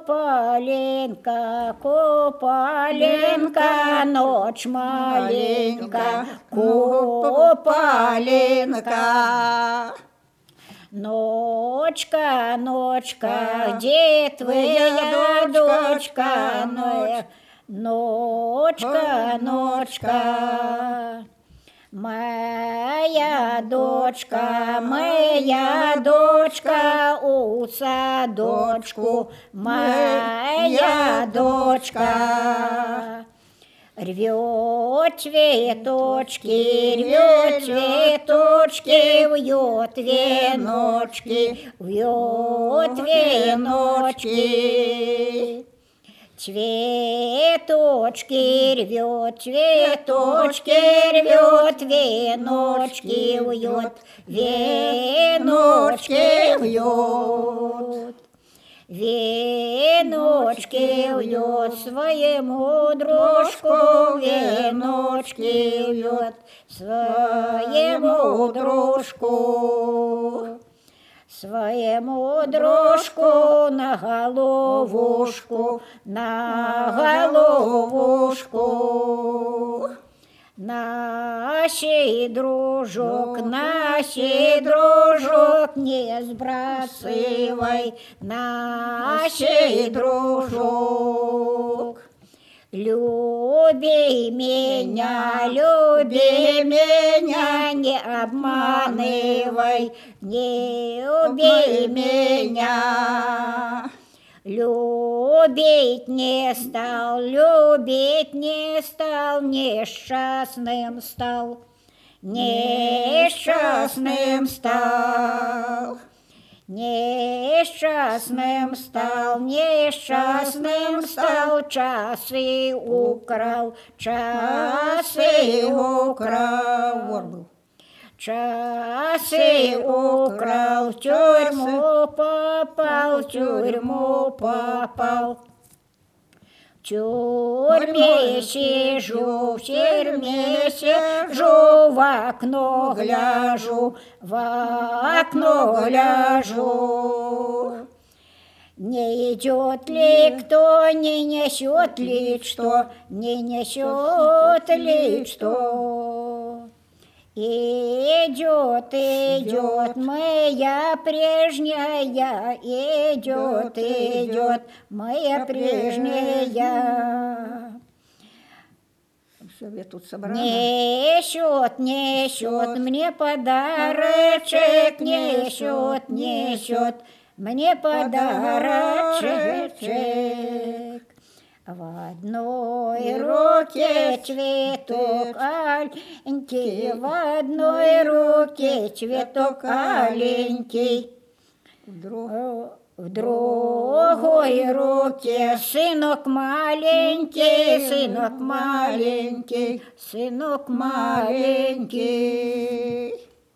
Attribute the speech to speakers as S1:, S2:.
S1: Копаленька, Копаленька, ночь маленька, Копаленька. Ночка, ночка, где твоя дочка? Ночка, ночка. Моя дочка, у садочку, моя дочка. Рвет цветочки, вьет веночки, вьет веночки. Цветочки рвет, веночки вьет, веночки вьет. Веночки вьет своему дружку, веночки вьет своему дружку. Своему дружку на головушку, Нашей дружок, не сбрасывай, нашей дружок. Люби меня, не обманывай, не убей меня. Любить не стал, несчастным стал, несчастным стал. Несчастным стал, часы украл, часы украл. Часы украл, в тюрьму попал, в тюрьме сижу, в окно гляжу, Не идет ли кто, не несет ли что, не несет ли что? Идет моя прежняя, идет моя прежняя.
S2: Все, я тут собрала.
S1: Несет мне подарочек, несет мне подарочек. В одной руке цветок аленький, в одной руке цветок аленький, в другой руке сынок маленький, сынок маленький.